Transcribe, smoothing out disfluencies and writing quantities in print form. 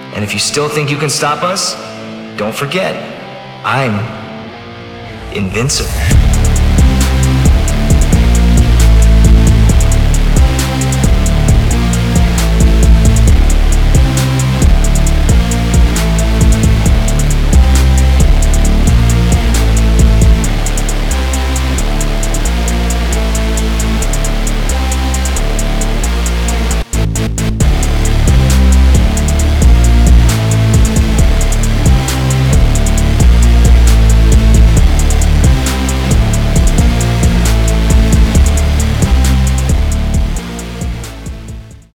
And if you still think you can stop us, don't forget, I'm invincible.